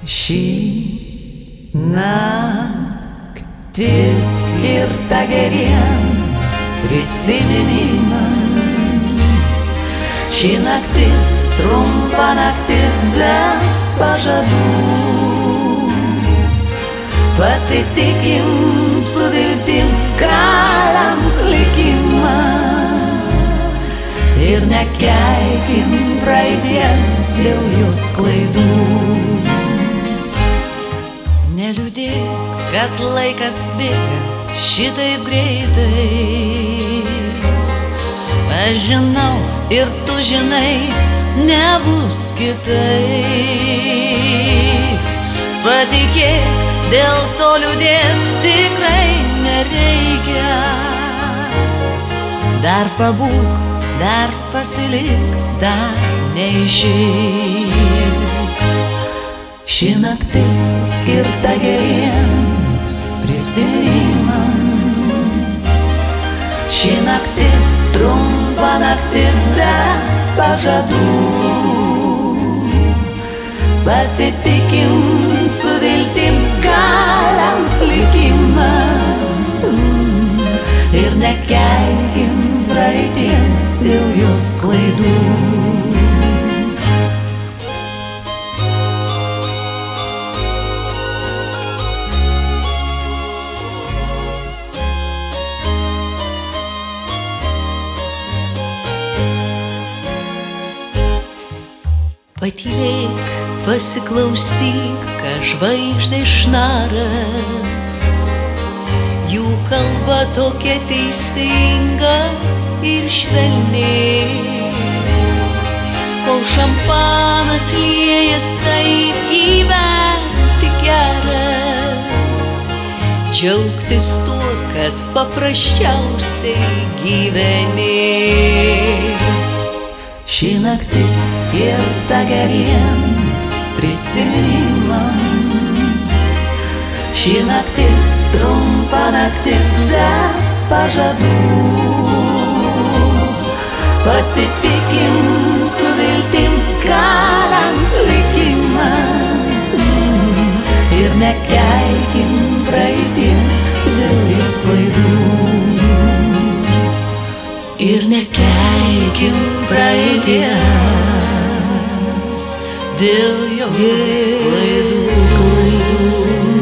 Šį naktis skirta geriems prisiminimams. Šį naktis trumpa naktis be pažadų. Pasitikim su viltim kaliams likimą ir nekeikim praeities dėl jos klaidų. Neliūdėk, kad laikas bėga šitaip greitai. Aš žinau ir tu žinai, nebus kitaip. Patikėk, dėl to liūdėt tikrai nereikia. Dar pabūk, dar pasilik, dar neišeik. Ši naktis skirta geriems prisiminimams. Ši naktis trumpa naktis be pažadų. Pasitikim su viltim kaliams likimams ir nekeikim praeities dėl jos klaidų. Patylėk, pasiklausyk, ką žvaigždės šnara. Jų kalba tokia teisinga ir švelni. Kol šampanas liejas, taip gyventi gera. Džiaugtis tuo, kad paprasčiausiai gyveni. Ši naktis skirta geriems prisiminimams. Ši naktis trumpa naktis be pažadų. Pasitikim su viltim kaliams likimams ir nekeikim praeities dėl jos klaidų. Ir nekeikim praeities dėl jos klaidų.